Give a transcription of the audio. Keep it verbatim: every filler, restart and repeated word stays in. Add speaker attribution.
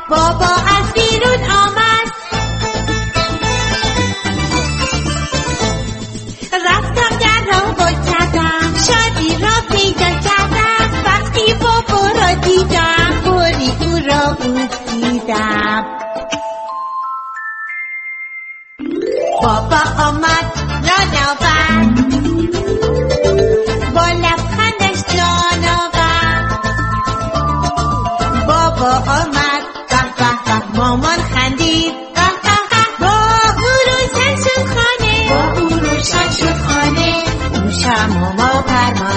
Speaker 1: بابا از بیرون آمد، رفتم در را باز کردم، شادی را پیدا کردم. وقتی بابا را دیدم فوری او را بوسیدم. بابا آمد نان آورد، با لبخندش جان آورد. بابا آمد به به به، مامان خندید به به به. با او روشن شد خانه، با او روشن شد خانه. او شمع و ما پرما